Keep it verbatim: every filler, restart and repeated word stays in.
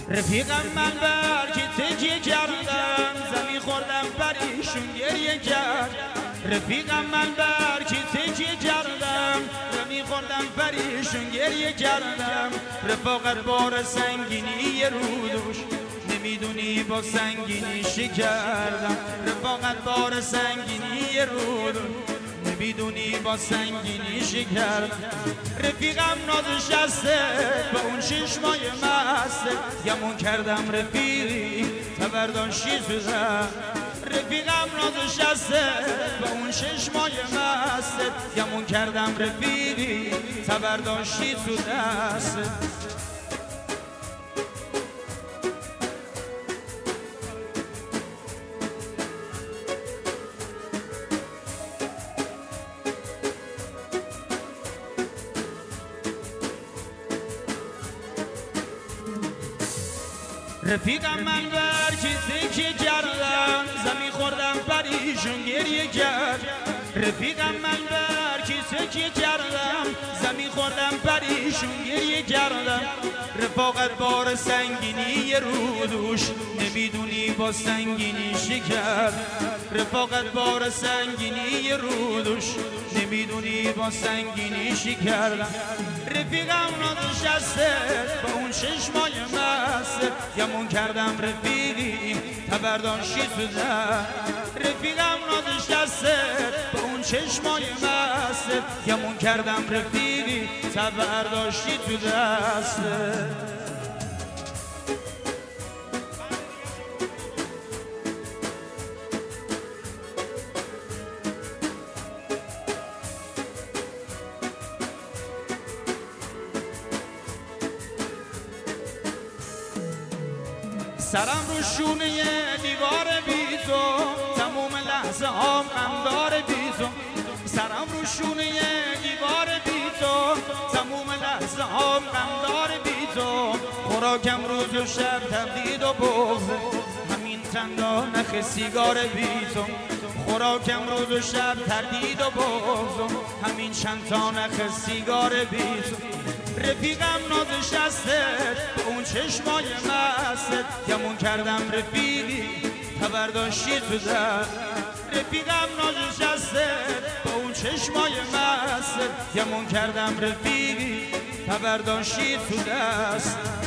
رفیقم من برکی تکیه کردم زمین خوردم پریشون گریه کرد. رفیقم من برکی تکیه کردم زمین خوردم پریشون گریه کردم. رفاقت بار سنگینی رو دوش نمیدونی با سنگینی شی کردم. رفاقت بار سنگینی رو دوش نمیدونی با سنگینی شی کردم. رفیقم نازش هسته با اون چشمای مسته گمون کردم رفیقی تبرداشتی زودم. رفیقم نازش هسته با اون چشمای مسته گمون کردم رفیقی تبرداشتی زودست. رفیقم من برکی تکیه کردم زمین خوردم پریشون گریه کرد. رفیقم من برکی تکیه کردم زمین خوردم پریشون گریه کردم. رفاقت بار سنگینی رو دوش نمیدونی با سنگینی شی کرد. رفاقت بار سنگینی رو دوش نمیدونی با سنگینی شی کردم. رفیقم نازشسته با اون چشمای مسته گمون کردم رفیقی تبرداشتی زودم. رفیقم نازشسته با اون چشمای مسته گمون کردم رفیقی تبرداشتی تو دسته. سرم رو شونه دیوار بی تو تموم لحظه هم غمدار بی تو. سرم رو شونه دیوار بی تو تموم لحظه هم غمدار بی تو. خوراکم روز و شب تردید و بغض همین تندا نخ سیگار بی تو. خوراکم روز و شب تردید و بغض همین چند تا نخ سیگار بی تو. رفیقم نازشسته با اون چشمای مسته گمون کردم رفیقی تبرداشتی تو دست. رفیقم نازشسته با اون چشمای مسته گمون کردم رفیقی تبرداشتی تو دست.